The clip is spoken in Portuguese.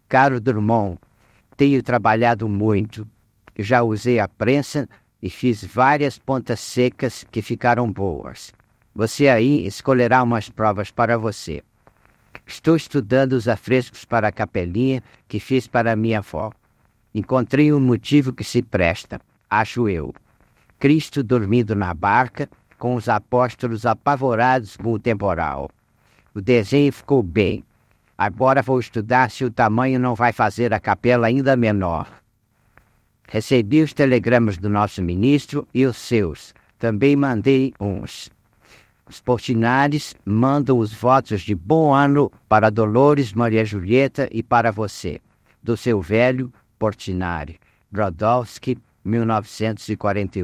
Caro Drummond, tenho trabalhado muito. Já usei a prensa e fiz várias pontas secas que ficaram boas. Você aí escolherá umas provas para você. Estou estudando os afrescos para a capelinha que fiz para minha avó. Encontrei um motivo que se presta, acho eu. Cristo dormindo na barca, com os apóstolos apavorados com o temporal. O desenho ficou bem. Agora vou estudar se o tamanho não vai fazer a capela ainda menor. Recebi os telegramas do nosso ministro e os seus. Também mandei uns. Os Portinares mandam os votos de bom ano para Dolores, Maria Julieta e para você, do seu velho Portinari. Brodowski, 1941.